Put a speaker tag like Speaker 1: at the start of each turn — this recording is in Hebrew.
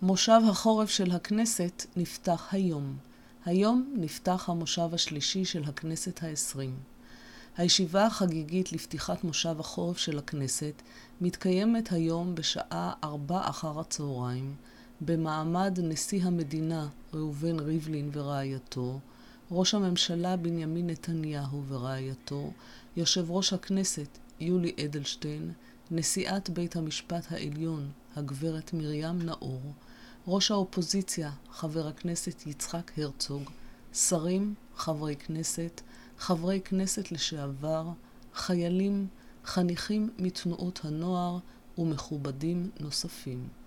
Speaker 1: מושב החורף של הכנסת נפתח היום. היום נפתח המושב השלישי של הכנסת ה-20. הישיבה החגיגית לפתיחת מושב החורף של הכנסת מתקיימת היום בשעה 16:00 במעמד נשיא המדינה ראובן ריבלין ורעייתו, ראש הממשלה בנימין נתניהו ורעייתו, יושב ראש הכנסת יולי אדלשטיין, נשיאת בית המשפט העליון הגברת מרים נאור, ראש האופוזיציה חבר הכנסת יצחק הרצוג, שרים, חברי כנסת לשעבר, חיילים, חניכים מתנועות הנוער ומכובדים נוספים.